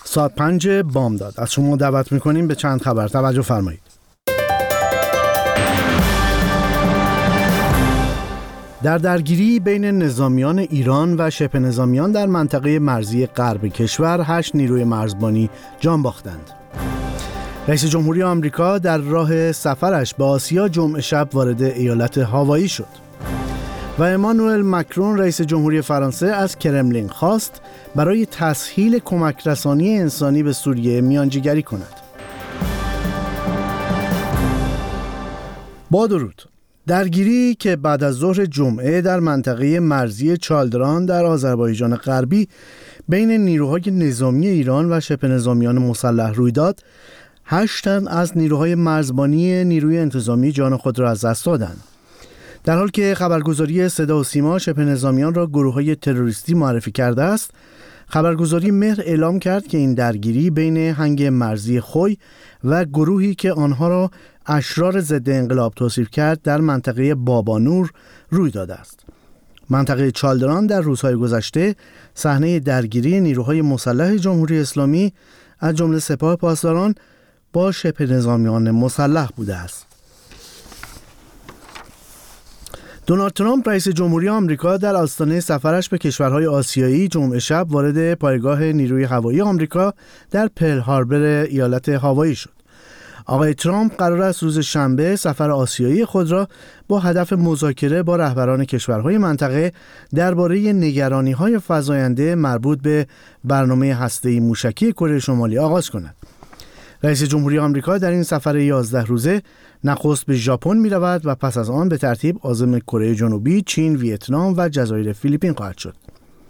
ساعت 5 بامداد از شما دعوت میکنیم به چند خبر توجه فرمایید. در درگیری بین نظامیان ایران و شبه نظامیان در منطقه مرزی غرب کشور 8 نیروی مرزبانی جان باختند. رئیس جمهوری آمریکا در راه سفرش به آسیا جمعه شب وارد ایالت هاوایی شد. و امانوئل مکرون رئیس جمهوری فرانسه از کرملین خواست برای تسهیل کمک رسانی انسانی به سوریه میانجیگری کند. با درود. درگیری که بعد از ظهر جمعه در منطقه مرزی چالدران در آذربایجان غربی بین نیروهای نظامی ایران و شبه نظامیان مسلح روی داد، 8 تن از نیروهای مرزبانی نیروی انتظامی جان خود را از دست دادند. در حالی که خبرگزاری صدا و سیما شبه نظامیان را گروه‌های تروریستی معرفی کرده است، خبرگزاری مهر اعلام کرد که این درگیری بین هنگ مرزی خوی و گروهی که آنها را اشرار ضد انقلاب توصیف کرد در منطقه بابانور روی داده است. منطقه چالدران در روزهای گذشته صحنه درگیری نیروهای مسلح جمهوری اسلامی از جمله سپاه پاسداران با شبه نظامیان مسلح بوده است. دونالد ترامپ رئیس جمهوری آمریکا در آستانه سفرش به کشورهای آسیایی جمعه شب وارد پایگاه نیروی هوایی آمریکا در پرل هاربر ایالت هاوایی شد. آقای ترامپ قرار است روز شنبه سفر آسیایی خود را با هدف مذاکره با رهبران کشورهای منطقه درباره نگرانی‌های فزاینده مربوط به برنامه هسته‌ای موشکی کره شمالی آغاز کند. رئیس جمهوری آمریکا در این سفر 11 روزه نخست به ژاپن می‌رود و پس از آن به ترتیب عازم کره جنوبی، چین، ویتنام و جزایر فیلیپین خواهد شد.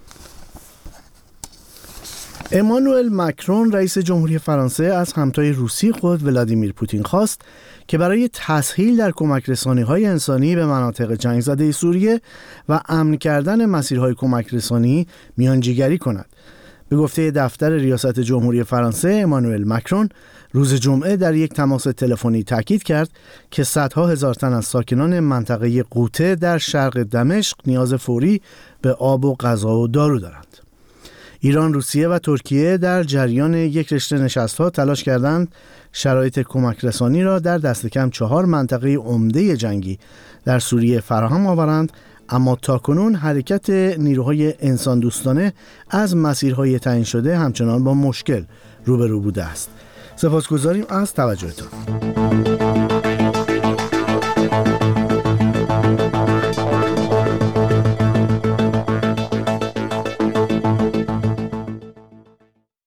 امانوئل مکرون رئیس جمهوری فرانسه از همتای روسی خود ولادیمیر پوتین خواست که برای تسهیل در کمک رسانی‌های انسانی به مناطق جنگ زده سوریه و امن کردن مسیرهای کمک رسانی میانجیگری کند. به گفته دفتر ریاست جمهوری فرانسه، امانوئل مکرون روز جمعه در یک تماس تلفنی تاکید کرد که صدها هزار تن از ساکنان منطقه قوطه در شرق دمشق نیاز فوری به آب و غذا و دارو دارند. ایران، روسیه و ترکیه در جریان یک رشته نشست‌ها تلاش کردند شرایط کمک رسانی را در دست کم 4 منطقه عمده جنگی در سوریه فراهم آورند، اما تاکنون حرکت نیروهای انسان دوستانه از مسیرهای تعیین شده همچنان با مشکل روبرو بوده است. سپاسگزاریم از توجهتان.